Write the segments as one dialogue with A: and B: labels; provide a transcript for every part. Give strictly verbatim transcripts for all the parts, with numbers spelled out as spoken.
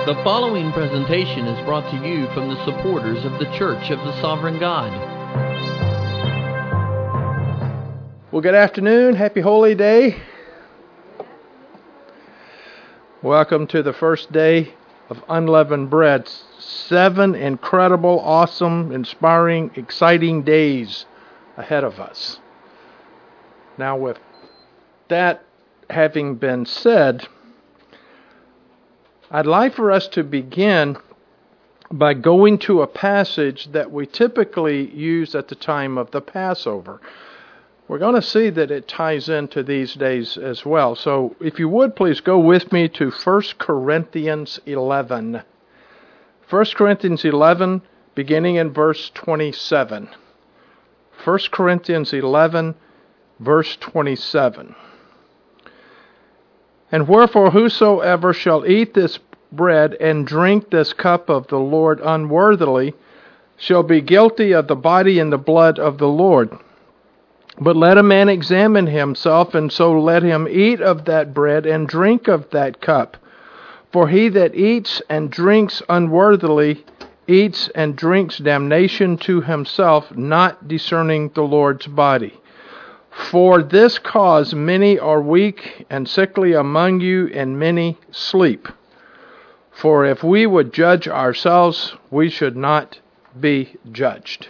A: The following presentation is brought to you from the supporters of the Church of the Sovereign God.
B: Well, good afternoon. Happy Holy Day. Welcome to the first day of Unleavened Bread. Seven incredible, awesome, inspiring, exciting days ahead of us. Now, with that having been said, I'd like for us to begin by going to a passage that we typically use at the time of the Passover. We're going to see that it ties into these days as well. So if you would, please go with me to First Corinthians eleven. First Corinthians eleven, beginning in verse twenty-seven. First Corinthians eleven, verse twenty-seven. And wherefore whosoever shall eat this bread and drink this cup of the Lord unworthily shall be guilty of the body and the blood of the Lord. But let a man examine himself, and so let him eat of that bread and drink of that cup. For he that eats and drinks unworthily eats and drinks damnation to himself, not discerning the Lord's body. For this cause many are weak and sickly among you, and many sleep. For if we would judge ourselves, we should not be judged.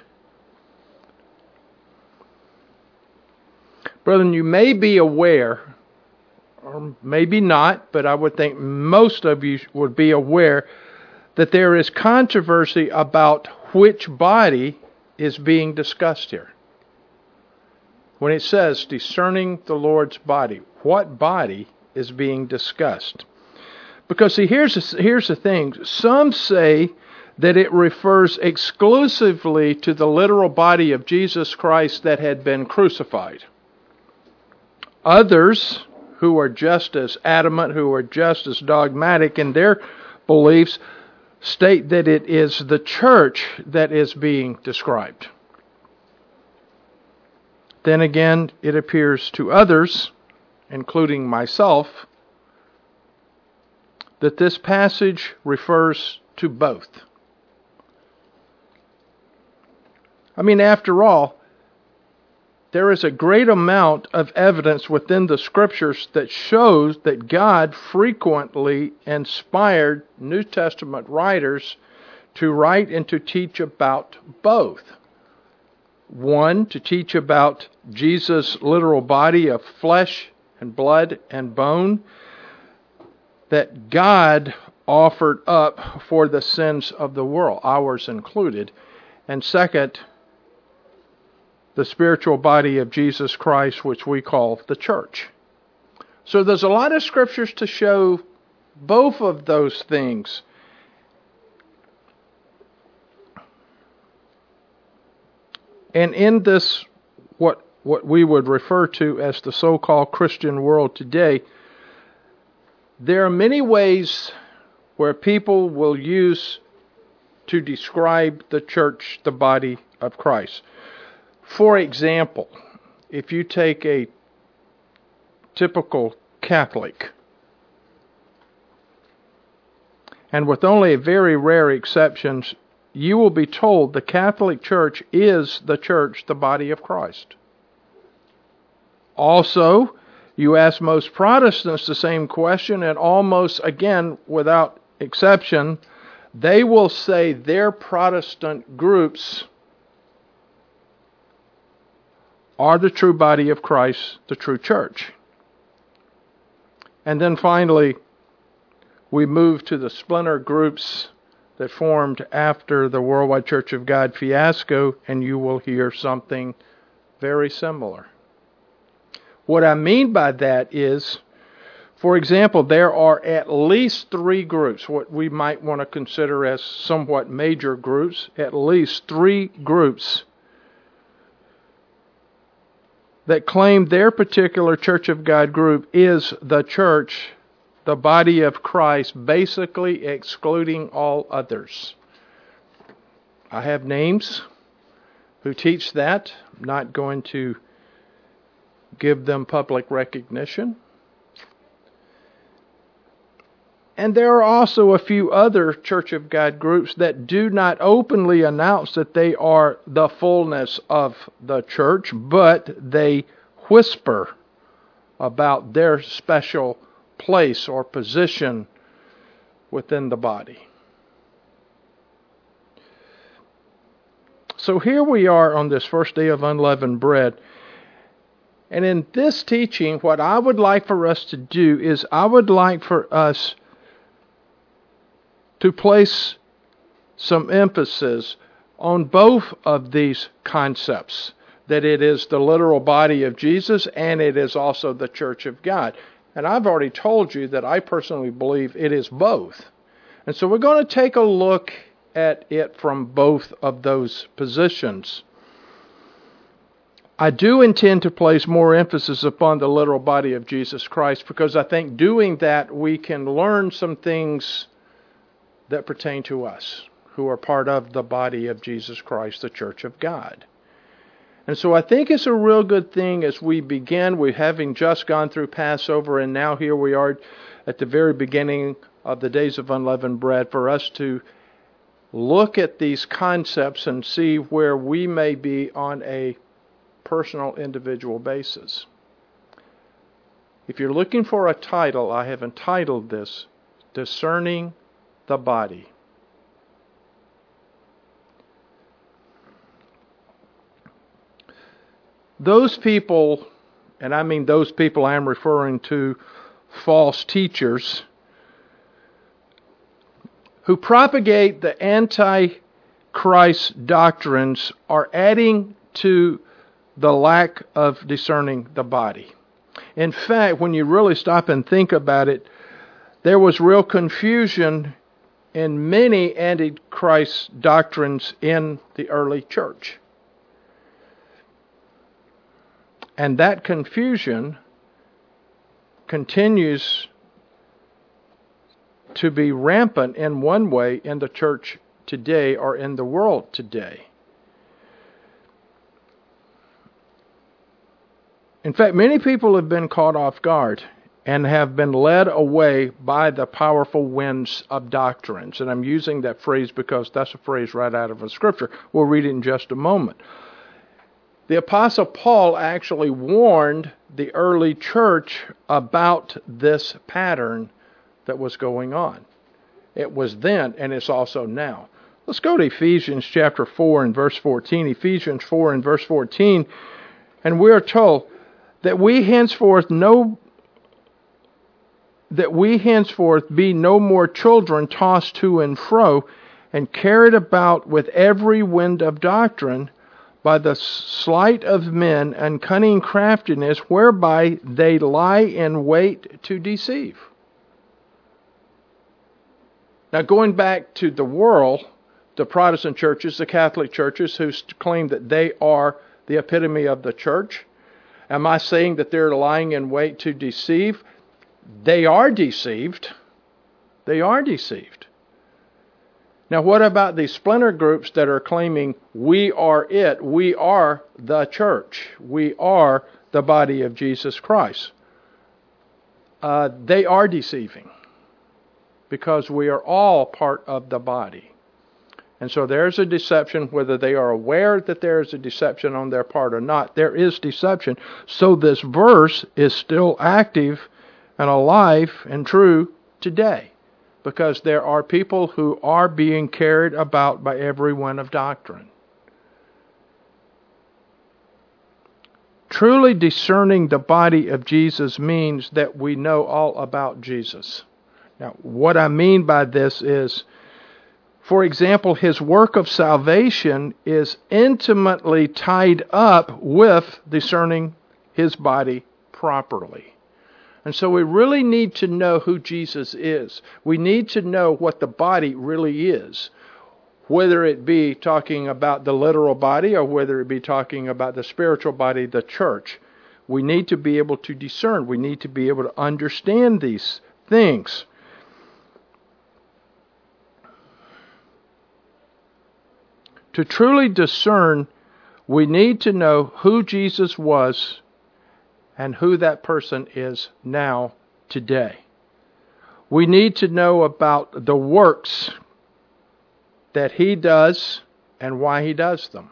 B: Brethren, you may be aware, or maybe not, but I would think most of you would be aware that there is controversy about which body is being discussed here. When it says discerning the Lord's body, what body is being discussed? Because see, here's the, here's the thing. Some say that it refers exclusively to the literal body of Jesus Christ that had been crucified. Others, who are just as adamant, who are just as dogmatic in their beliefs, state that it is the church that is being described. Then again, it appears to others, including myself, that this passage refers to both. I mean, after all, there is a great amount of evidence within the Scriptures that shows that God frequently inspired New Testament writers to write and to teach about both. One, to teach about Jesus' literal body of flesh and blood and bone that God offered up for the sins of the world, ours included. And second, the spiritual body of Jesus Christ, which we call the church. So there's a lot of scriptures to show both of those things. And in this, what what we would refer to as the so-called Christian world today, there are many ways where people will use to describe the church, the body of Christ. For example, if you take a typical Catholic, and with only very rare exceptions, you will be told the Catholic Church is the church, the body of Christ. Also, you ask most Protestants the same question, and almost, again, without exception, they will say their Protestant groups are the true body of Christ, the true church. And then finally, we move to the splinter groups that formed after the Worldwide Church of God fiasco, and you will hear something very similar. What I mean by that is, for example, there are at least three groups, what we might want to consider as somewhat major groups, at least three groups that claim their particular Church of God group is the church, the body of Christ, basically excluding all others. I have names who teach that. I'm not going to give them public recognition. And there are also a few other Church of God groups that do not openly announce that they are the fullness of the church, but they whisper about their special place or position within the body. So here we are on this first day of unleavened bread. And in this teaching, what I would like for us to do is I would like for us to place some emphasis on both of these concepts, that it is the literal body of Jesus and it is also the church of God. And I've already told you that I personally believe it is both. And so we're going to take a look at it from both of those positions. I do intend to place more emphasis upon the literal body of Jesus Christ because I think doing that we can learn some things that pertain to us who are part of the body of Jesus Christ, the church of God. And so I think it's a real good thing as we begin. We're having just gone through Passover, and now here we are at the very beginning of the days of unleavened bread, for us to look at these concepts and see where we may be on a personal, individual basis. If you're looking for a title, I have entitled this, Discerning the Body. Those people, and I mean those people I am referring to, false teachers, who propagate the anti-Christ doctrines are adding to the lack of discerning the body. In fact, when you really stop and think about it, there was real confusion in many anti-Christ doctrines in the early church. And that confusion continues to be rampant in one way in the church today or in the world today. In fact, many people have been caught off guard and have been led away by the powerful winds of doctrines. And I'm using that phrase because that's a phrase right out of a scripture. We'll read it in just a moment. The Apostle Paul actually warned the early church about this pattern that was going on. It was then, and it's also now. Let's go to Ephesians chapter four and verse fourteen. Ephesians four and verse fourteen. And we are told that we henceforth know that we henceforth be no more children tossed to and fro and carried about with every wind of doctrine by the sleight of men and cunning craftiness whereby they lie in wait to deceive. Now, going back to the world, the Protestant churches, the Catholic churches who claim that they are the epitome of the church, am I saying that they're lying in wait to deceive? They are deceived. They are deceived. Now, what about these splinter groups that are claiming we are it, we are the church, we are the body of Jesus Christ? Uh, they are deceiving because we are all part of the body. And so there's a deception, whether they are aware that there is a deception on their part or not. There is deception. So this verse is still active and alive and true today, because there are people who are being carried about by every wind of doctrine. Truly discerning the body of Jesus means that we know all about Jesus. Now, what I mean by this is, for example, his work of salvation is intimately tied up with discerning his body properly. And so we really need to know who Jesus is. We need to know what the body really is, whether it be talking about the literal body or whether it be talking about the spiritual body, the church. We need to be able to discern. We need to be able to understand these things. To truly discern, we need to know who Jesus was and who that person is now, today. We need to know about the works that He does and why He does them.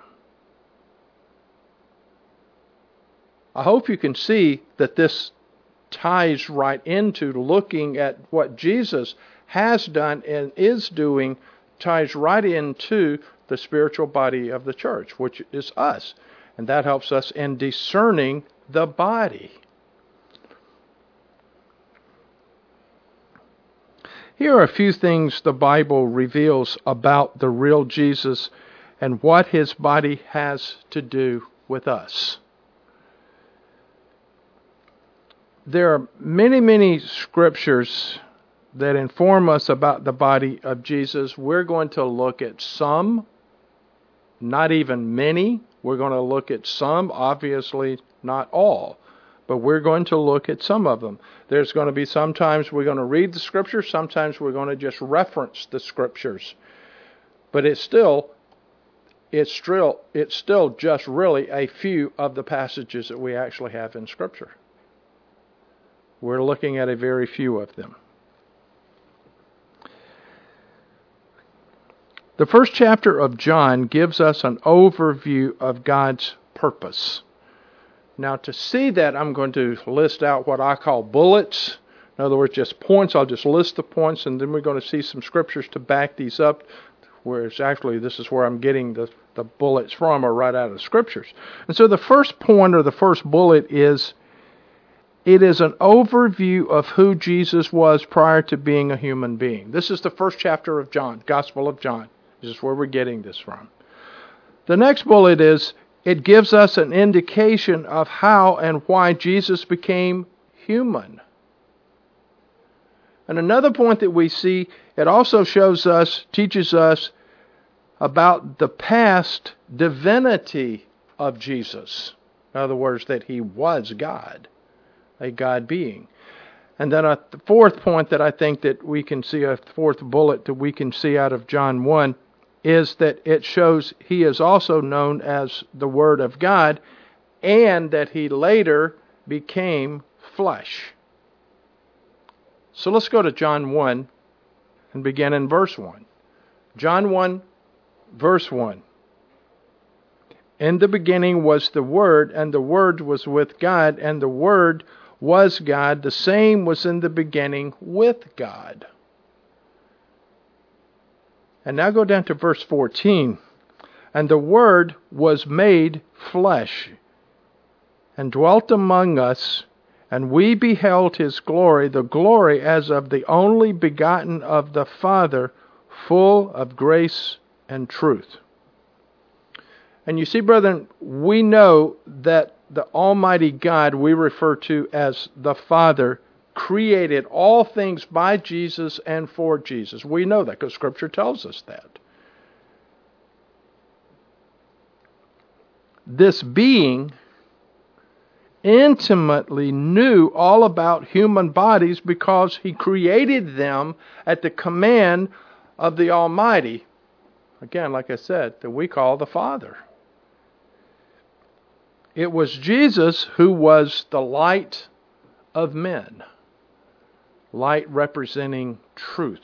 B: I hope you can see that this ties right into looking at what Jesus has done and is doing, ties right into the spiritual body of the church, which is us. And that helps us in discerning the body. Here are a few things the Bible reveals about the real Jesus and what His body has to do with us. There are many, many scriptures that inform us about the body of Jesus. We're going to look at some, not even many. We're going to look at some, obviously not all. But we're going to look at some of them. There's going to be sometimes we're going to read the Scriptures, sometimes we're going to just reference the Scriptures. But it's still, it's still, it's still just really a few of the passages that we actually have in Scripture. We're looking at a very few of them. The first chapter of John gives us an overview of God's purpose. Now, to see that, I'm going to list out what I call bullets. In other words, just points. I'll just list the points, and then we're going to see some scriptures to back these up, whereas actually this is where I'm getting the, the bullets from, or right out of the scriptures. And so the first point, or the first bullet, is it is an overview of who Jesus was prior to being a human being. This is the first chapter of John, Gospel of John. This is where we're getting this from. The next bullet is, it gives us an indication of how and why Jesus became human. And another point that we see, it also shows us, teaches us about the past divinity of Jesus. In other words, that He was God, a God being. And then a fourth point that I think that we can see, a fourth bullet that we can see out of John one, is that it shows He is also known as the Word of God, and that He later became flesh. So let's go to John one and begin in verse one. John one, verse one. In the beginning was the Word, and the Word was with God, and the Word was God. The same was in the beginning with God. And now go down to verse fourteen. And the Word was made flesh, and dwelt among us, and we beheld His glory, the glory as of the only begotten of the Father, full of grace and truth. And you see, brethren, we know that the Almighty God we refer to as the Father created all things by Jesus and for Jesus. We know that because Scripture tells us that. This being intimately knew all about human bodies because He created them at the command of the Almighty. Again, like I said, that we call the Father. It was Jesus who was the light of men. Light representing truth.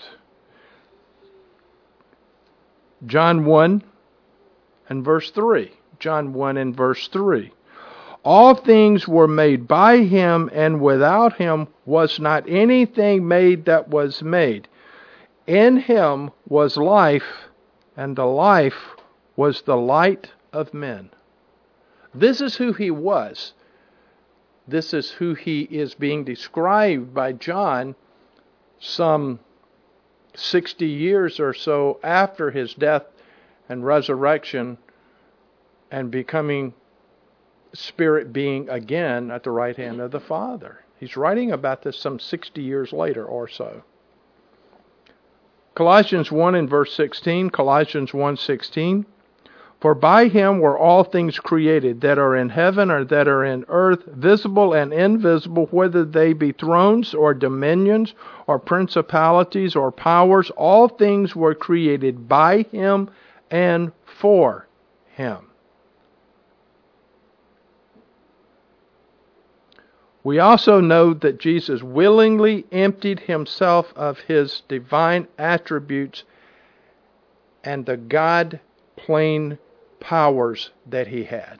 B: John one and verse three. John one and verse three. All things were made by Him, and without Him was not anything made that was made. In Him was life, and the life was the light of men. This is who He was. This is who He is being described by John some sixty years or so after His death and resurrection and becoming spirit being again at the right hand of the Father. He's writing about this some sixty years later or so. Colossians one and verse sixteen, Colossians one sixteen. For by Him were all things created, that are in heaven or that are in earth, visible and invisible, whether they be thrones or dominions or principalities or powers. All things were created by Him and for Him. We also know that Jesus willingly emptied himself of his divine attributes and the God-plane powers that he had.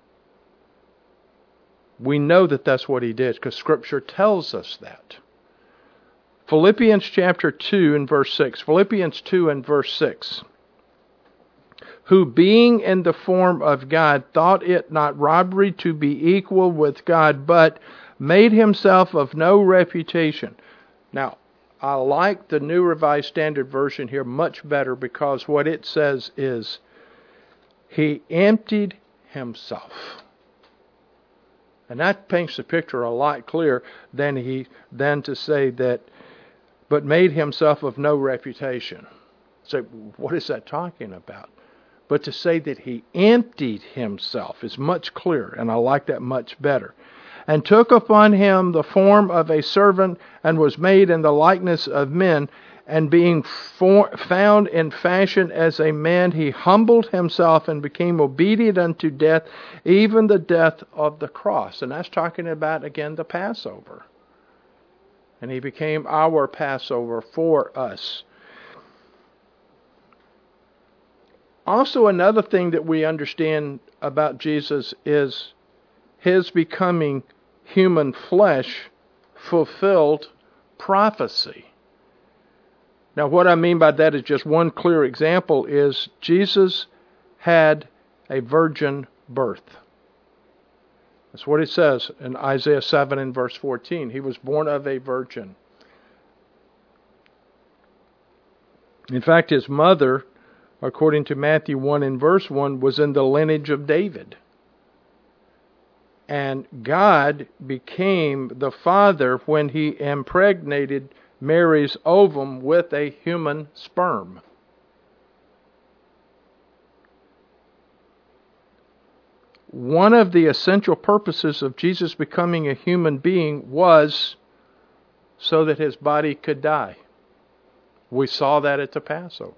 B: We know that that's what he did because Scripture tells us that. Philippians chapter two and verse six. Philippians two and verse six. Who being in the form of God thought it not robbery to be equal with God, but made himself of no reputation. Now, I like the New Revised Standard Version here much better because what it says is, he emptied himself. And that paints the picture a lot clearer than he than to say that, but made himself of no reputation. So what is that talking about? But to say that he emptied himself is much clearer, and I like that much better. And took upon him the form of a servant, and was made in the likeness of men. And being for, found in fashion as a man, he humbled himself and became obedient unto death, even the death of the cross. And that's talking about, again, the Passover. And he became our Passover for us. Also, another thing that we understand about Jesus is his becoming human flesh fulfilled prophecy. Now, what I mean by that is just one clear example is Jesus had a virgin birth. That's what it says in Isaiah seven and verse fourteen. He was born of a virgin. In fact, his mother, according to Matthew one and verse one, was in the lineage of David. And God became the father when he impregnated Mary's ovum with a human sperm. One of the essential purposes of Jesus becoming a human being was so that his body could die. We saw that at the Passover.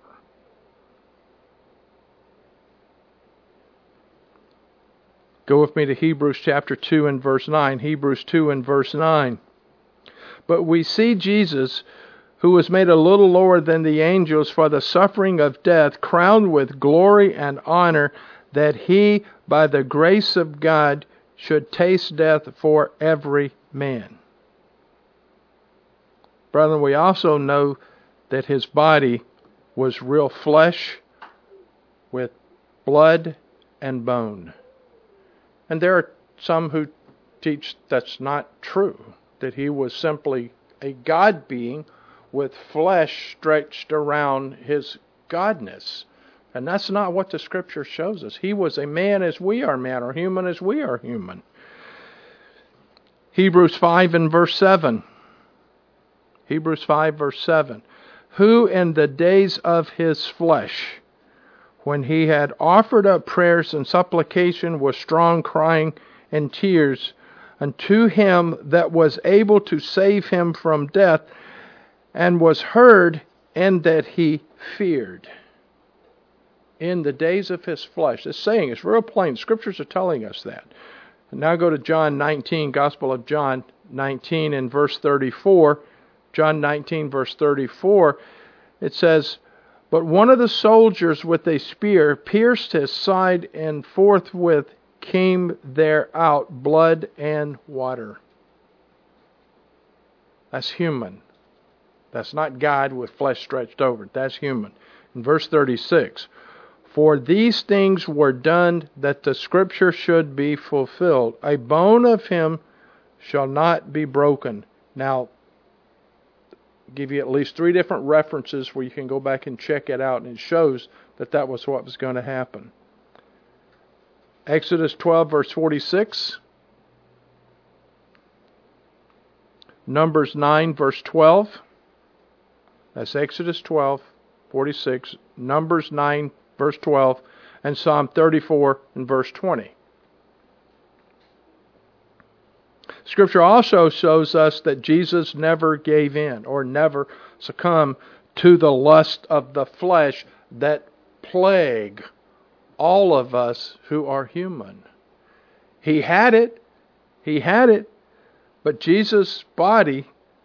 B: Go with me to Hebrews chapter two and verse nine. Hebrews two and verse nine. But we see Jesus, who was made a little lower than the angels for the suffering of death, crowned with glory and honor, that he, by the grace of God, should taste death for every man. Brethren, we also know that his body was real flesh with blood and bone. And there are some who teach that's not true, that he was simply a God being with flesh stretched around his godness. And that's not what the Scripture shows us. He was a man as we are man, or human as we are human. Hebrews five and verse seven. Hebrews five verse seven. Who in the days of his flesh, when he had offered up prayers and supplication with strong crying and tears unto him that was able to save him from death, and was heard, and that he feared. In the days of his flesh. This saying is real plain. Scriptures are telling us that. And now go to John nineteen, Gospel of John nineteen and verse thirty-four. John nineteen verse thirty-four. It says, but one of the soldiers with a spear pierced his side, and forthwith came there out blood and water. That's human. That's not God with flesh stretched over it. That's human. In verse thirty-six, for these things were done that the Scripture should be fulfilled. A bone of him shall not be broken. Now, I'll give you at least three different references where you can go back and check it out, and it shows that that was what was going to happen. Exodus twelve verse forty-six. Numbers nine verse twelve. That's Exodus twelve forty-six. Numbers nine verse twelve. And Psalm thirty-four and verse twenty. Scripture also shows us that Jesus never gave in or never succumbed to the lust of the flesh that plague all of us who are human. He had it. He had it. But Jesus' body,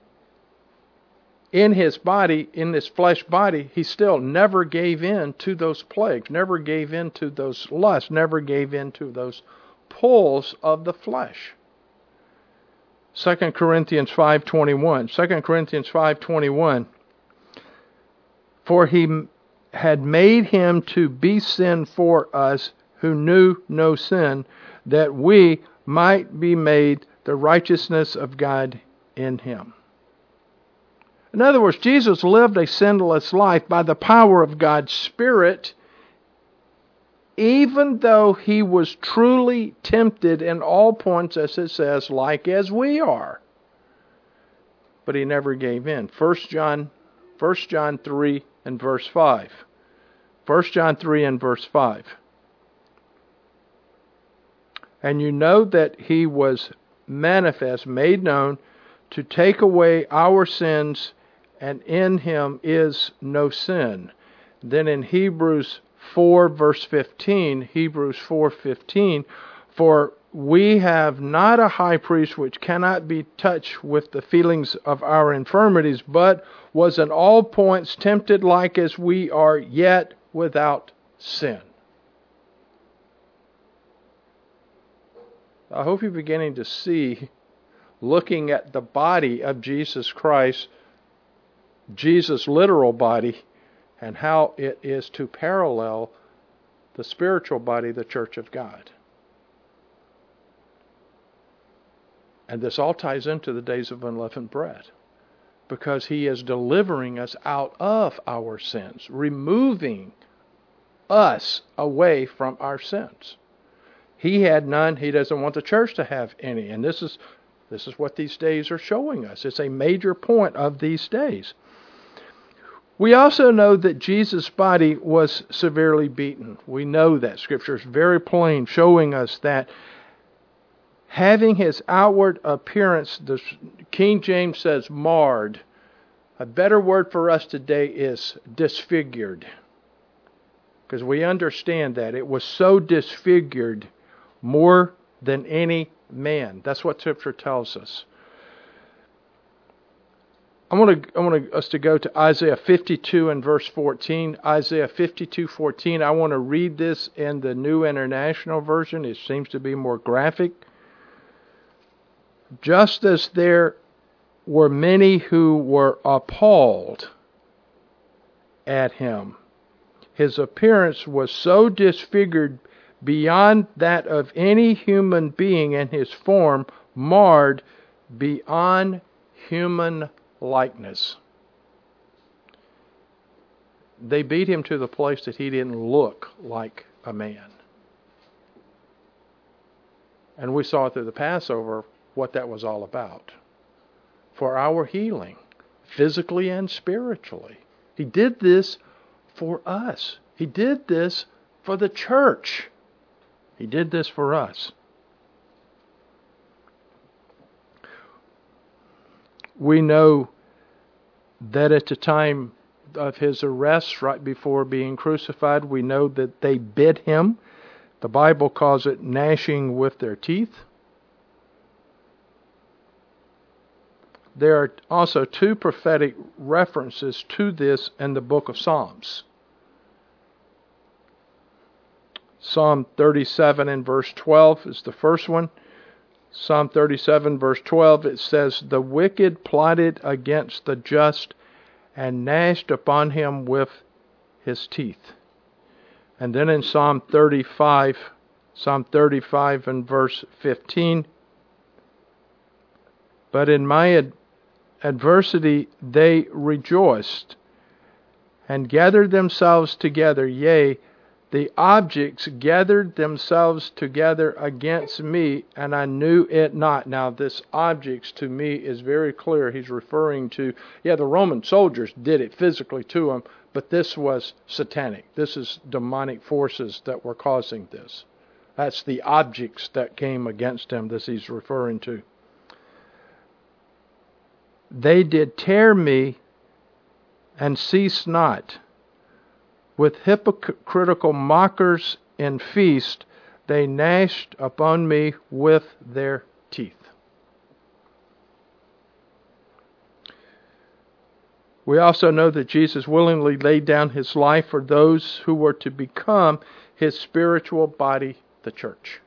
B: in his body, in his flesh body, he still never gave in to those plagues, never gave in to those lusts, never gave in to those pulls of the flesh. Second Corinthians five twenty-one. Second Corinthians five twenty-one. For he had made him to be sin for us who knew no sin, that we might be made the righteousness of God in him. In other words, Jesus lived a sinless life by the power of God's Spirit, even though he was truly tempted in all points, as it says, like as we are. But he never gave in. First John, First John three and verse five. First John three and verse five. And you know that he was manifest, made known, to take away our sins, and in him is no sin. Then in Hebrews four verse fifteen, Hebrews four fifteen, for we have not a high priest which cannot be touched with the feelings of our infirmities, but was in all points tempted like as we are, yet without sin. I hope you're beginning to see, looking at the body of Jesus Christ, Jesus' literal body, and how it is to parallel the spiritual body, the church of God. And this all ties into the days of unleavened bread, because he is delivering us out of our sins, removing us away from our sins. He had none. He doesn't want the church to have any. And this is this is what these days are showing us. It's a major point of these days. We also know that Jesus' body was severely beaten. We know that. Scripture is very plain, showing us that having his outward appearance, the King James says marred. A better word for us today is disfigured, because we understand that it was so disfigured more than any man. That's what Scripture tells us. I want to I want us to go to Isaiah fifty-two and verse fourteen. Isaiah fifty-two fourteen. I want to read this in the New International Version. It seems to be more graphic. Just as there were many who were appalled at him, his appearance was so disfigured beyond that of any human being, and his form marred beyond human likeness. They beat him to the place that he didn't look like a man. And we saw through the Passover what that was all about. For our healing, physically and spiritually. He did this for us. He did this for the church. He did this for us. We know that at the time of his arrest, right before being crucified, we know that they bit him. The Bible calls it gnashing with their teeth. There are also two prophetic references to this in the book of Psalms. Psalm thirty-seven and verse twelve is the first one. Psalm thirty-seven verse twelve, it says, "The wicked plotted against the just and gnashed upon him with his teeth." And then in Psalm thirty-five, Psalm thirty-five and verse fifteen, "But in my ad- adversity they rejoiced and gathered themselves together, yea, the objects gathered themselves together against me, and I knew it not." Now, this objects to me is very clear. He's referring to, yeah, the Roman soldiers did it physically to him, but this was satanic. This is demonic forces that were causing this. That's the objects that came against him that he's referring to. "They did tear me and cease not. With hypocritical mockers in feast, they gnashed upon me with their teeth." We also know that Jesus willingly laid down his life for those who were to become his spiritual body, the church.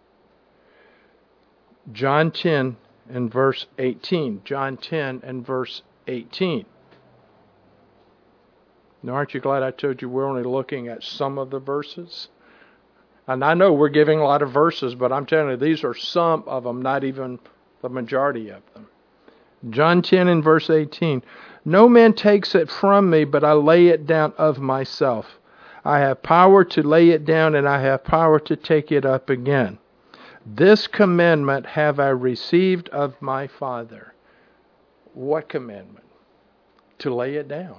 B: John ten and verse eighteen. John ten and verse eighteen. Now, aren't you glad I told you we're only looking at some of the verses? And I know we're giving a lot of verses, but I'm telling you, these are some of them, not even the majority of them. John ten and verse eighteen. No man takes it from me, but I lay it down of myself. I have power to lay it down, and I have power to take it up again. This commandment have I received of my Father. What commandment? To lay it down.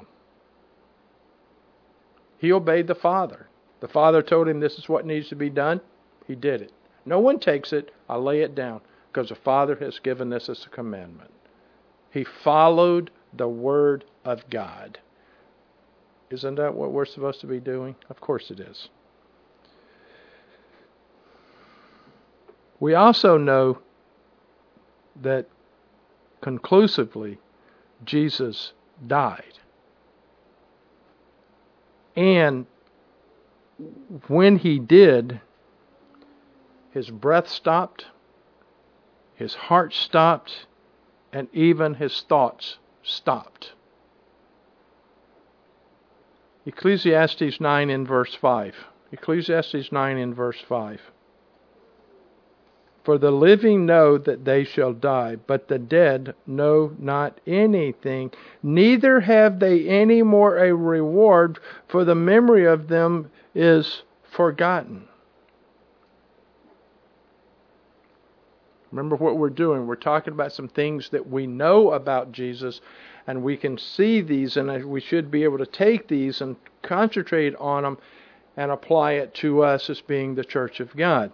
B: He obeyed the Father. The Father told him this is what needs to be done. He did it. No one takes it. I lay it down because the Father has given this as a commandment. He followed the Word of God. Isn't that what we're supposed to be doing? Of course it is. We also know that conclusively Jesus died. And when he did, his breath stopped, his heart stopped, and even his thoughts stopped. Ecclesiastes nine in verse five. Ecclesiastes nine in verse five. For the living know that they shall die, but the dead know not anything, neither have they any more a reward, for the memory of them is forgotten. Remember what we're doing. We're talking about some things that we know about Jesus, and we can see these, and we should be able to take these and concentrate on them and apply it to us as being the church of God.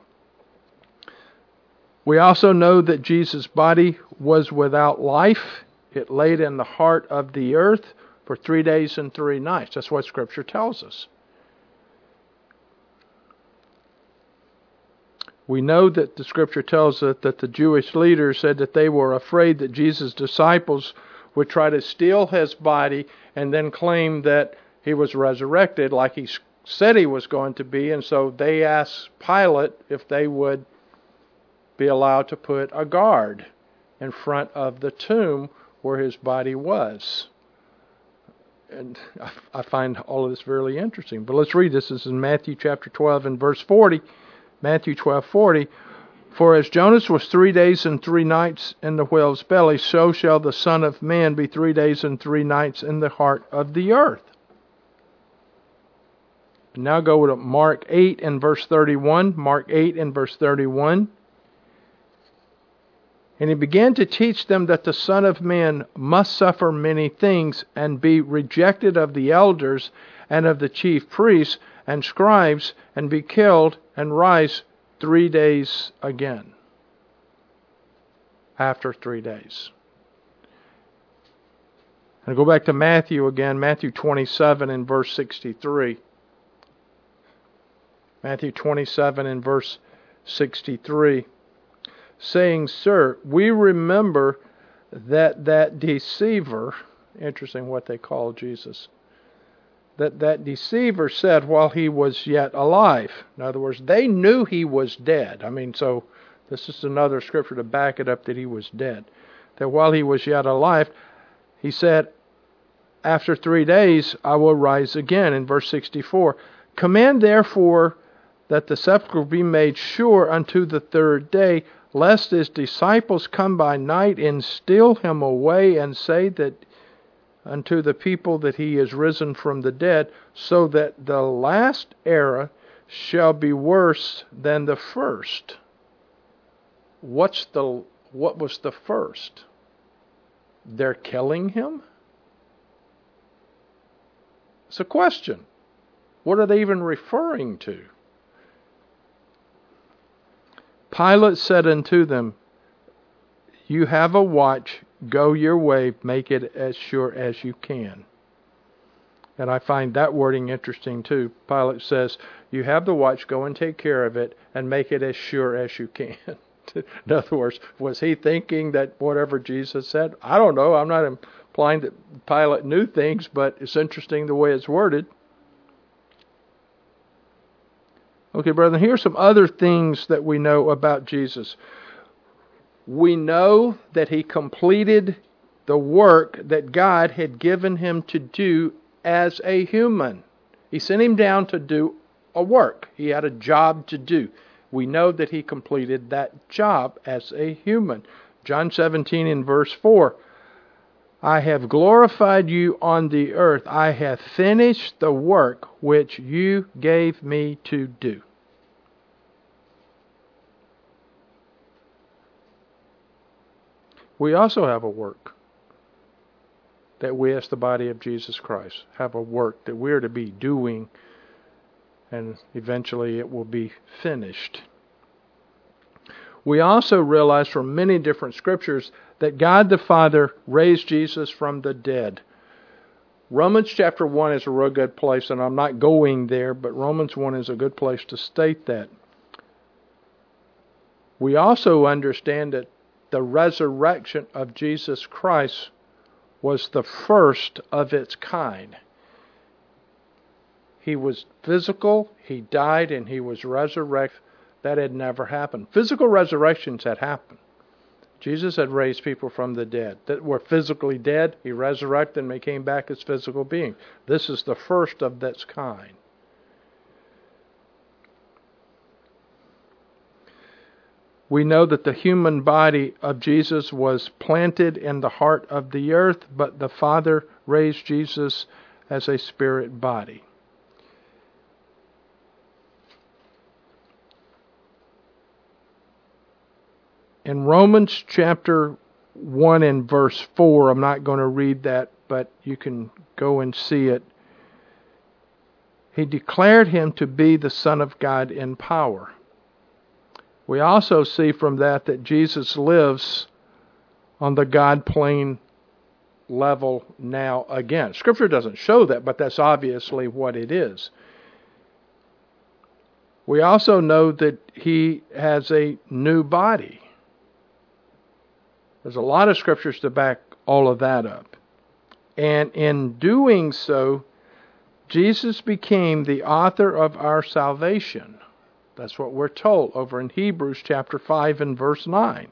B: We also know that Jesus' body was without life. It laid in the heart of the earth for three days and three nights. That's what Scripture tells us. We know that the Scripture tells us that the Jewish leaders said that they were afraid that Jesus' disciples would try to steal his body and then claim that he was resurrected like he said he was going to be. And so they asked Pilate if they would be allowed to put a guard in front of the tomb where his body was. And I find all of this very interesting. But let's read this. This is in Matthew chapter twelve and verse forty. Matthew twelve forty. For as Jonas was three days and three nights in the whale's belly, so shall the Son of Man be three days and three nights in the heart of the earth. And now go to Mark eight and verse thirty-one. Mark eight and verse thirty-one. And he began to teach them that the Son of Man must suffer many things and be rejected of the elders and of the chief priests and scribes and be killed and rise three days again. After three days. And go back to Matthew again, Matthew twenty-seven and verse sixty-three. Matthew twenty-seven and verse sixty-three. Saying, Sir, we remember that that deceiver, interesting what they call Jesus, that that deceiver said while he was yet alive. In other words, they knew he was dead. I mean, so this is another scripture to back it up that he was dead. That while he was yet alive, he said, after three days I will rise again. In verse sixty-four, command therefore that the sepulchre be made sure unto the third day, lest his disciples come by night and steal him away and say that unto the people that he is risen from the dead, so that the last era shall be worse than the first. What's the what was the first? They're killing him? It's a question. What are they even referring to? Pilate said unto them, you have a watch, go your way, make it as sure as you can. And I find that wording interesting too. Pilate says, you have the watch, go and take care of it, and make it as sure as you can. In other words, was he thinking that whatever Jesus said? I don't know, I'm not in implying that Pilate knew things, but it's interesting the way it's worded. Okay, brethren, here's some other things that we know about Jesus. We know that he completed the work that God had given him to do as a human. He sent him down to do a work. He had a job to do. We know that he completed that job as a human. John seventeen in verse four. I have glorified you on the earth. I have finished the work which you gave me to do. We also have a work that we as the body of Jesus Christ have a work that we're to be doing, and eventually it will be finished. We also realize from many different scriptures that God the Father raised Jesus from the dead. Romans chapter one is a real good place, and I'm not going there, but Romans one is a good place to state that. We also understand that the resurrection of Jesus Christ was the first of its kind. He was physical, he died, and he was resurrected. That had never happened. Physical resurrections had happened. Jesus had raised people from the dead that were physically dead. He resurrected them and they came back as physical beings. This is the first of its kind. We know that the human body of Jesus was planted in the heart of the earth, but the Father raised Jesus as a spirit body. In Romans chapter one and verse four, I'm not going to read that, but you can go and see it. He declared him to be the Son of God in power. We also see from that that Jesus lives on the God plane level now again. Scripture doesn't show that, but that's obviously what it is. We also know that he has a new body. There's a lot of scriptures to back all of that up. And in doing so, Jesus became the author of our salvation. That's what we're told over in Hebrews chapter five and verse nine.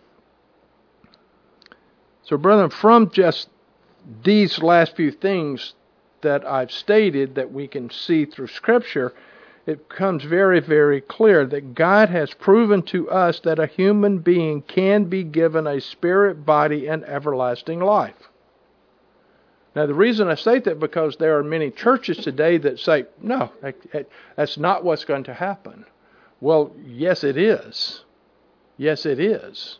B: So, brethren, from just these last few things that I've stated that we can see through Scripture, it becomes very, very clear that God has proven to us that a human being can be given a spirit, body, and everlasting life. Now, the reason I state that because there are many churches today that say, no, that's not what's going to happen. Well, yes, it is. Yes, it is.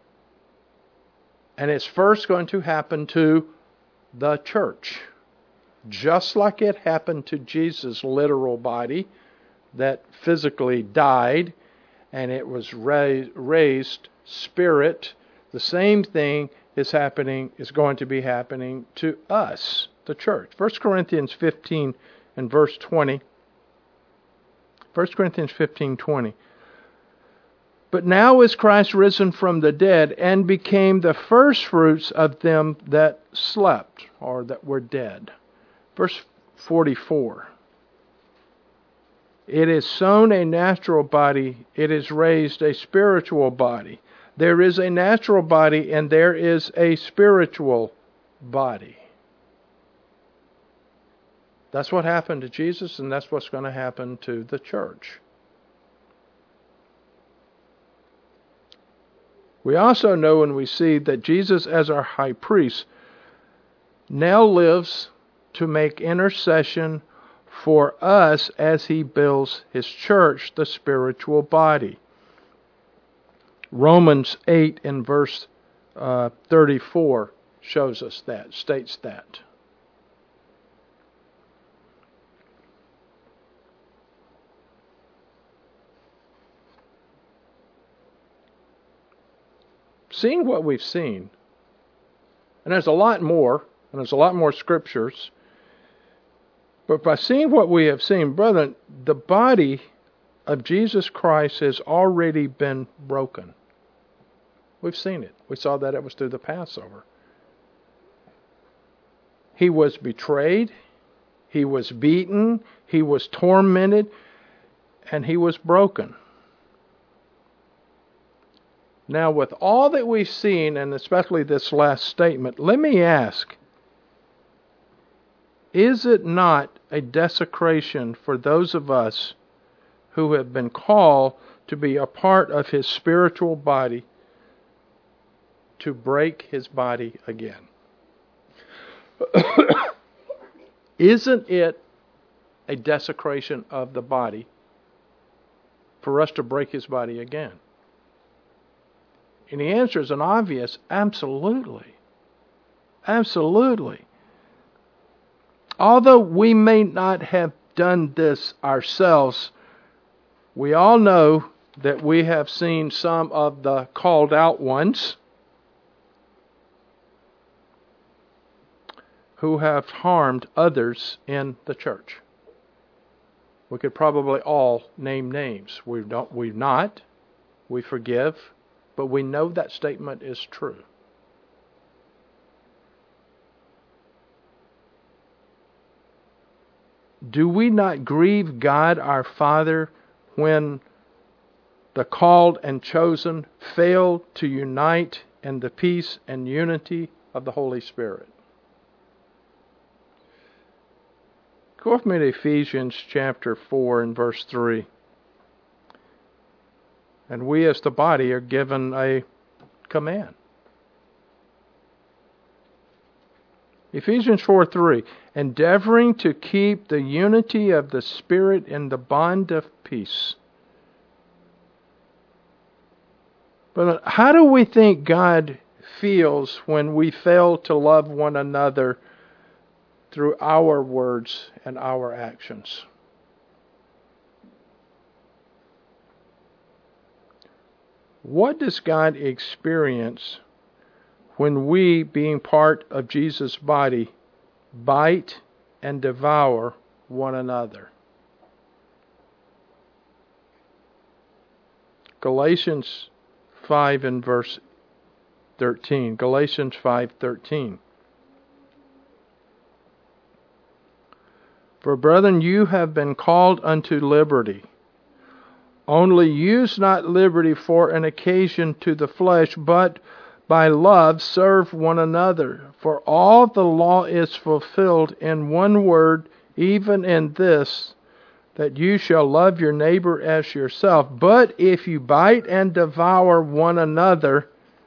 B: And it's first going to happen to the church. Just like it happened to Jesus' literal body that physically died and it was raised, raised spirit, the same thing is happening, is going to be happening to us, the church. First Corinthians fifteen and verse twenty. First Corinthians fifteen twenty. But now is Christ risen from the dead and became the firstfruits of them that slept, or that were dead. Verse forty-four. It is sown a natural body, it is raised a spiritual body. There is a natural body and there is a spiritual body. That's what happened to Jesus, and that's what's going to happen to the church. We also know and we see that Jesus, as our high priest, now lives to make intercession for us as he builds his church, the spiritual body. Romans eight in verse uh, thirty-four shows us that, states that. Seeing what we've seen, and there's a lot more, and there's a lot more scriptures, but by seeing what we have seen, brethren, the body of Jesus Christ has already been broken. We've seen it. We saw that it was through the Passover. He was betrayed, he was beaten, he was tormented, and he was broken. Now, with all that we've seen, and especially this last statement, let me ask, is it not a desecration for those of us who have been called to be a part of his spiritual body to break his body again? Isn't it a desecration of the body for us to break his body again? And the answer is an obvious, absolutely. Absolutely. Although we may not have done this ourselves, we all know that we have seen some of the called out ones who have harmed others in the church. We could probably all name names. We don't, we've not. We forgive. But we know that statement is true. Do we not grieve God our Father when the called and chosen fail to unite in the peace and unity of the Holy Spirit? Go with me to Ephesians chapter four and verse three. And we as the body are given a command. Ephesians four three, endeavoring to keep the unity of the Spirit in the bond of peace. But how do we think God feels when we fail to love one another through our words and our actions? What does God experience when we, being part of Jesus' body, bite and devour one another? Galatians five and verse thirteen. Galatians five thirteen. For brethren, you have been called unto liberty. Only use not liberty for an occasion to the flesh, but by love serve one another. For all the law is fulfilled in one word, even in this, that you shall love your neighbor as yourself. But if you bite and devour one another,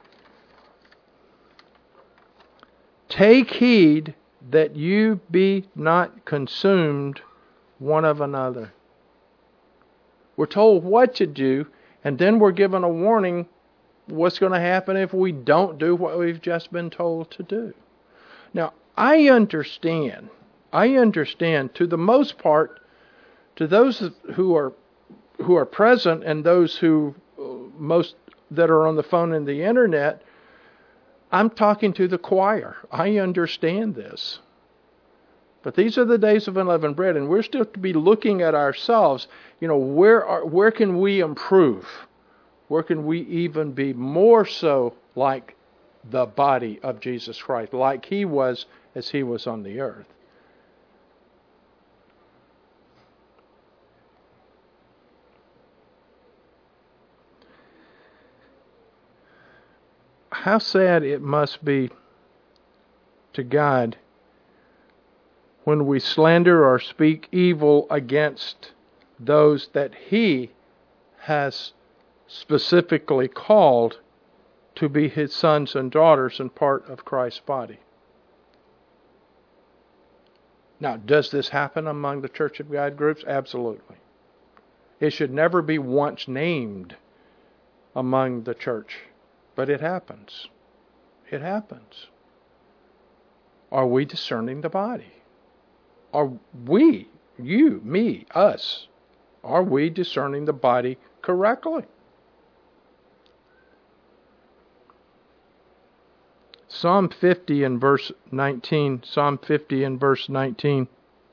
B: take heed that you be not consumed one of another. We're told what to do, and then we're given a warning what's going to happen if we don't do what we've just been told to do. Now, I understand, I understand to the most part, to those who are who are present and those who uh, most that are on the phone and the internet, I'm talking to the choir. I understand this. But these are the days of unleavened bread, and we're still to be looking at ourselves. You know, where are, where can we improve? Where can we even be more so like the body of Jesus Christ, like He was as He was on the earth? How sad it must be to God when we slander or speak evil against those that He has specifically called to be His sons and daughters and part of Christ's body. Now, does this happen among the Church of God groups? Absolutely. It should never be once named among the church, but it happens. It happens. Are we discerning the body? Are we, you, me, us, are we discerning the body correctly? Psalm fifty and verse nineteen, Psalm fifty and verse nineteen.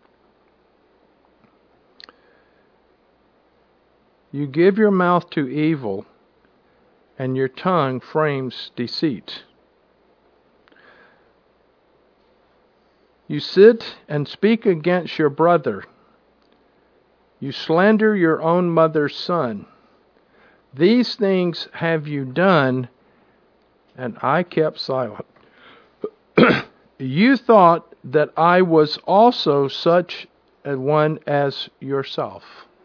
B: You give your mouth to evil, and your tongue frames deceit. You sit and speak against your brother. You slander your own mother's son. These things have you done, and I kept silent. You thought that I was also such a one as yourself.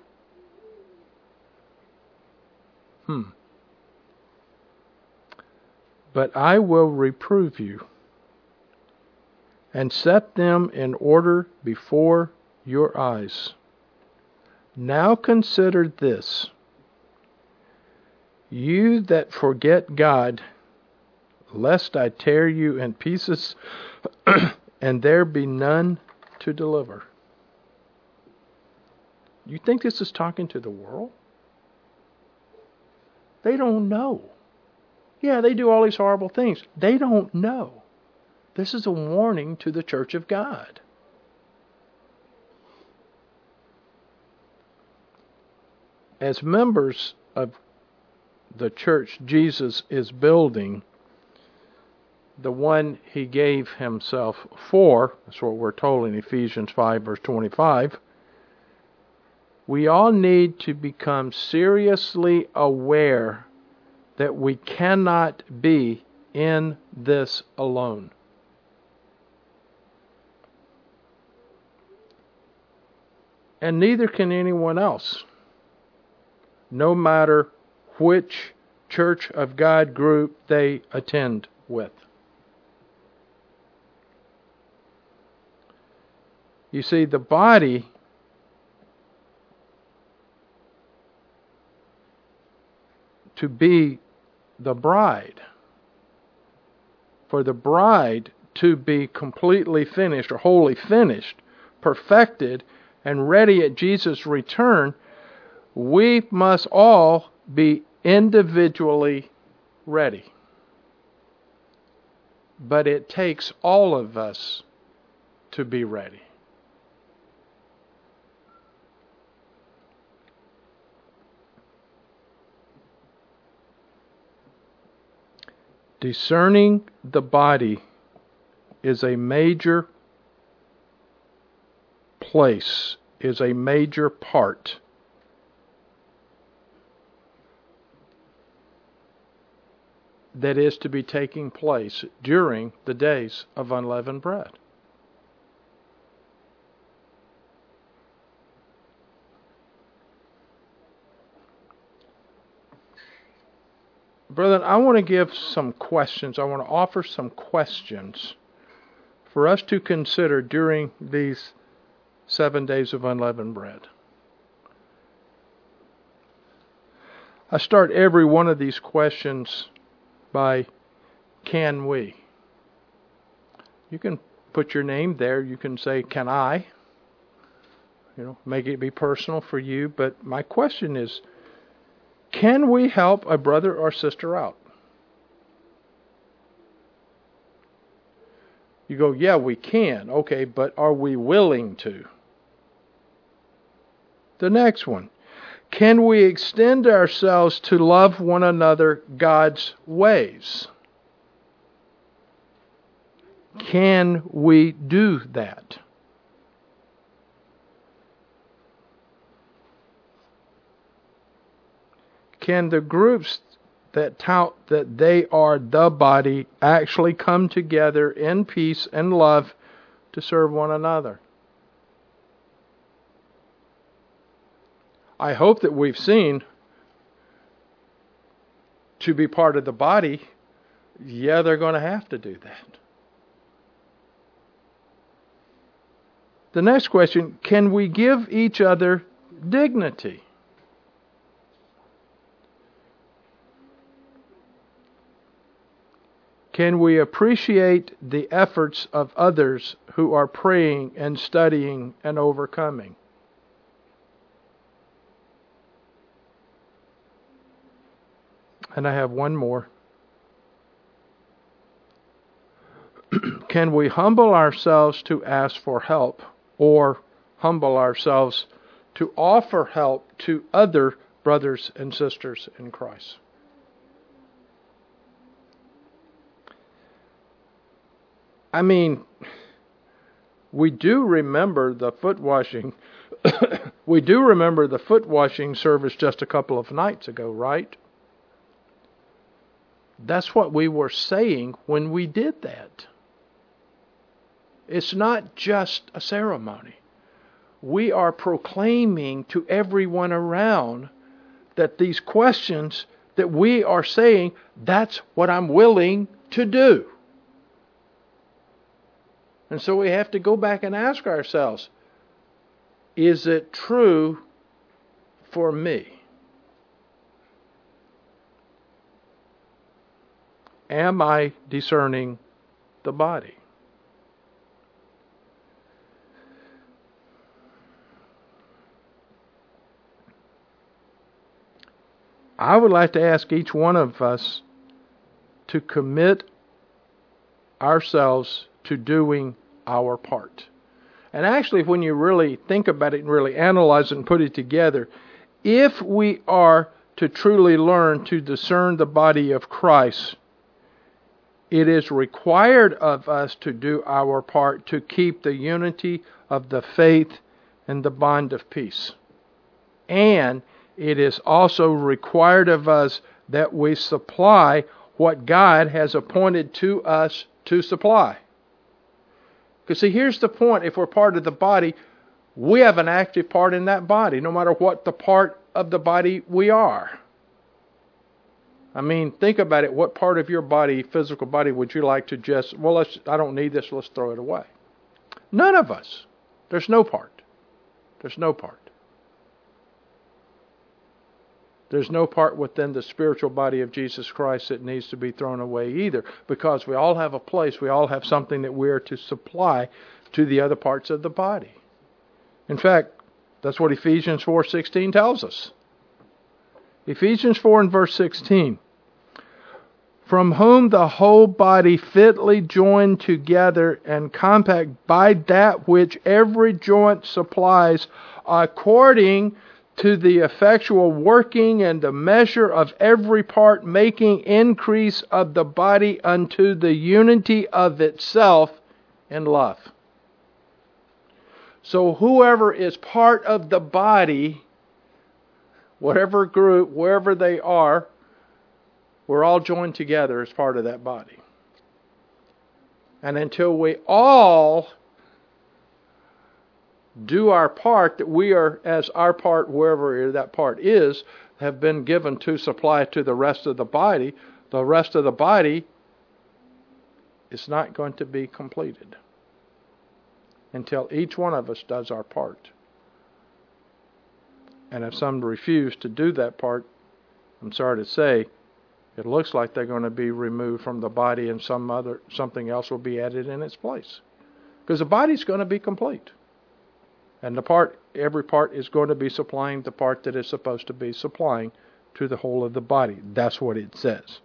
B: Hmm. But I will reprove you and set them in order before your eyes. Now consider this. You that forget God, lest I tear you in pieces, and there be none to deliver. You think this is talking to the world? They don't know. Yeah, they do all these horrible things. They don't know. This is a warning to the church of God. As members of the church Jesus is building, the one he gave himself for, that's what we're told in Ephesians five, verse twenty-five, we all need to become seriously aware that we cannot be in this alone. And neither can anyone else, no matter which Church of God group they attend with. You see, the body to be the bride, for the bride to be completely finished or wholly finished, perfected, and ready at Jesus' return, we must all be individually ready. But it takes all of us to be ready. Discerning the body is a major place, is a major part that is to be taking place during the days of unleavened bread. Brethren, I want to give some questions. I want to offer some questions for us to consider during these seven days of unleavened bread. I start every one of these questions by, can we? You can put your name there. You can say, can I? You know, make it be personal for you. But my question is, can we help a brother or sister out? You go, yeah, we can. Okay, but are we willing to? The next one. Can we extend ourselves to love one another God's ways? Can we do that? Can the groups that tout that they are the body actually come together in peace and love to serve one another? I hope that we've seen, to be part of the body, yeah, they're going to have to do that. The next question, can we give each other dignity? Can we appreciate the efforts of others who are praying and studying and overcoming? And I have one more. Can we humble ourselves to ask for help, or humble ourselves to offer help to other brothers and sisters in Christ? I mean, we do remember the foot washing. We do remember the foot washing service just a couple of nights ago, right? That's what we were saying when we did that. It's not just a ceremony. We are proclaiming to everyone around that these questions that we are saying, that's what I'm willing to do. And so we have to go back and ask ourselves, is it true for me? Am I discerning the body? I would like to ask each one of us to commit ourselves to doing our part. And actually, when you really think about it and really analyze it and put it together, if we are to truly learn to discern the body of Christ, it is required of us to do our part to keep the unity of the faith and the bond of peace. And it is also required of us that we supply what God has appointed to us to supply. Because see, here's the point. If we're part of the body, we have an active part in that body, no matter what the part of the body we are. I mean, think about it. What part of your body, physical body, would you like to just, well, let's, I don't need this, let's throw it away? None of us. There's no part. There's no part. There's no part within the spiritual body of Jesus Christ that needs to be thrown away either, because we all have a place, we all have something that we are to supply to the other parts of the body. In fact, that's what Ephesians four sixteen tells us. Ephesians four and verse sixteen. From whom the whole body fitly joined together and compact by that which every joint supplies, according to the effectual working and the measure of every part, making increase of the body unto the unity of itself in love. So whoever is part of the body, whatever group, wherever they are, we're all joined together as part of that body. And until we all do our part, that we are, as our part, wherever that part is, have been given to supply to the rest of the body, the rest of the body is not going to be completed until each one of us does our part. And if some refuse to do that part, I'm sorry to say, it looks like they're going to be removed from the body and some other something else will be added in its place. Because the body's going to be complete. And the part, every part is going to be supplying the part that it's supposed to be supplying to the whole of the body. That's what it says.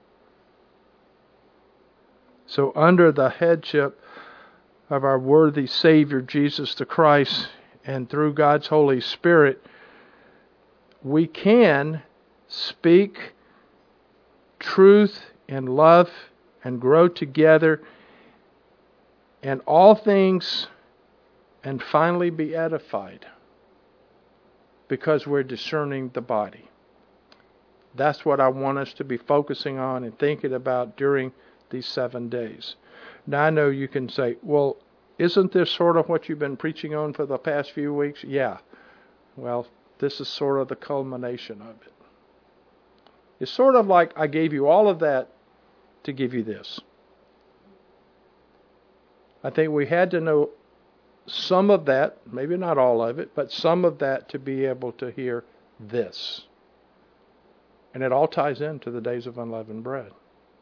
B: So under the headship of our worthy Savior, Jesus the Christ, and through God's Holy Spirit, we can speak truth in love and grow together in all things and finally be edified because we're discerning the body. That's what I want us to be focusing on and thinking about during these seven days. Now I know you can say, well, isn't this sort of what you've been preaching on for the past few weeks? Yeah. Well, this is sort of the culmination of it. It's sort of like I gave you all of that to give you this. I think we had to know some of that, maybe not all of it, but some of that to be able to hear this. And it all ties into the days of unleavened bread.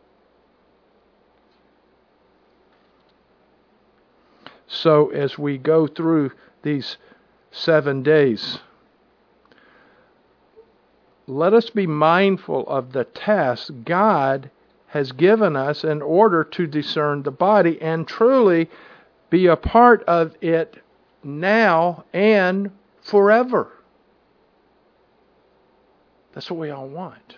B: So as we go through these seven days, let us be mindful of the task God has given us in order to discern the body and truly be a part of it now and forever. That's what we all want.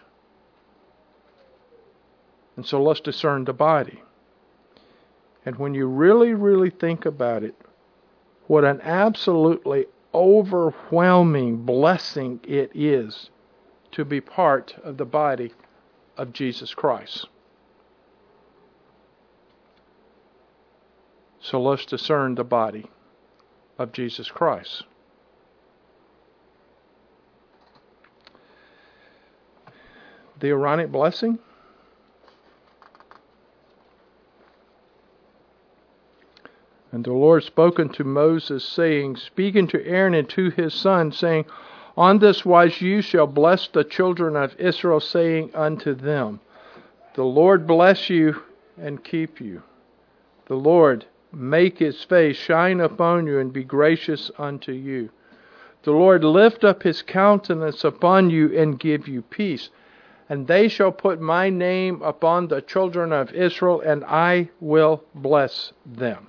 B: And so let's discern the body. And when you really, really think about it, what an absolutely overwhelming blessing it is to be part of the body of Jesus Christ. So let's discern the body of Jesus Christ. The Aaronic blessing. And the Lord spoke unto Moses, saying, Speak unto Aaron and to his son, saying, On this wise you shall bless the children of Israel, saying unto them, The Lord bless you and keep you. The Lord make his face shine upon you and be gracious unto you. The Lord lift up his countenance upon you and give you peace. And they shall put my name upon the children of Israel, and I will bless them.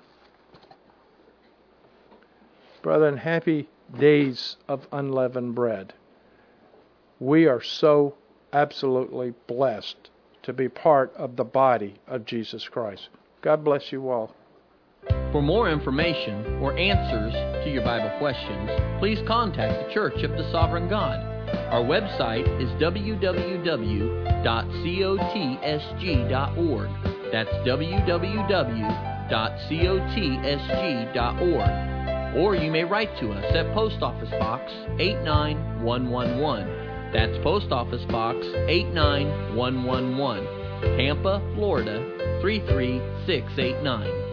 B: Brethren, happy days of unleavened bread. We are so absolutely blessed to be part of the body of Jesus Christ. God bless you all.
A: For more information or answers to your Bible questions, please contact the Church of the Sovereign God. Our website is w w w dot cotsg dot org. That's w w w dot cotsg dot org. Or you may write to us at Post Office Box eight nine one one one. That's Post Office Box eight nine one one one, Tampa, Florida three three six eight nine.